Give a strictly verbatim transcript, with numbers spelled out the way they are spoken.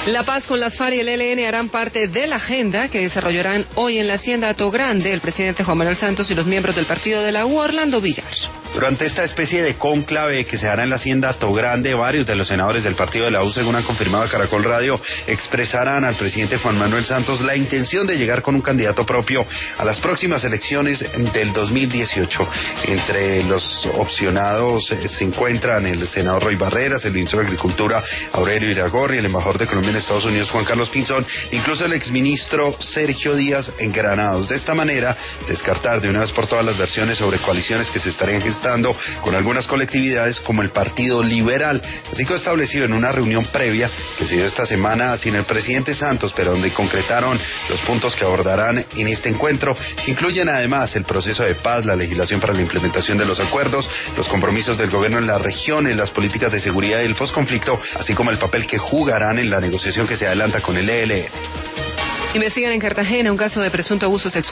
La paz con las FARC y el E L N harán parte de la agenda que desarrollarán hoy en la Hacienda Atogrande el presidente Juan Manuel Santos y los miembros del partido de la U, Orlando Villar. Durante esta especie de cónclave que se hará en la Hacienda Atogrande, varios de los senadores del partido de la U, según han confirmado a Caracol Radio, expresarán al presidente Juan Manuel Santos la intención de llegar con un candidato propio a las próximas elecciones del dos mil dieciocho. Entre los opcionados se encuentran el senador Roy Barreras, el ministro de Agricultura Aurelio Iragorri, el embajador de Colombia en Estados Unidos Juan Carlos Pinzón, incluso el exministro Sergio Díaz en Granados. De esta manera, descartar de una vez por todas las versiones sobre coaliciones que se estarían gestando con algunas colectividades como el Partido Liberal. Así quedó establecido en una reunión previa que se dio esta semana sin el presidente Santos, pero donde concretaron los puntos que abordarán en este encuentro, que incluyen además el proceso de paz, la legislación para la implementación de los acuerdos, los compromisos del gobierno en la región, en las políticas de seguridad y el posconflicto, así como el papel que jugarán en la negociación que se adelanta con el E L N. Investigan en Cartagena un caso de presunto abuso sexual